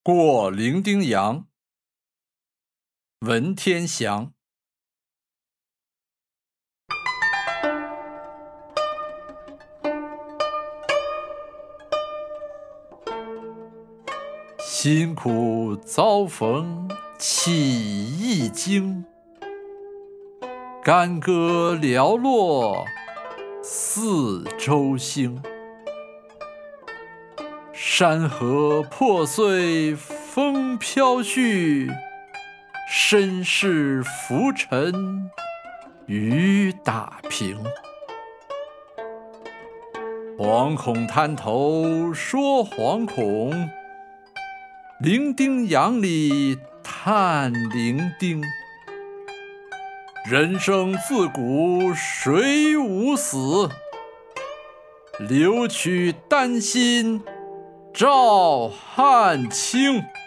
过零丁洋，文天祥。辛苦遭逢起一经，干戈寥落四周星。山河破碎风飘絮，身世浮沉雨打平。惶恐滩头说惶恐，零丁洋里叹零丁。人生自古谁无死，留取丹心照汗青。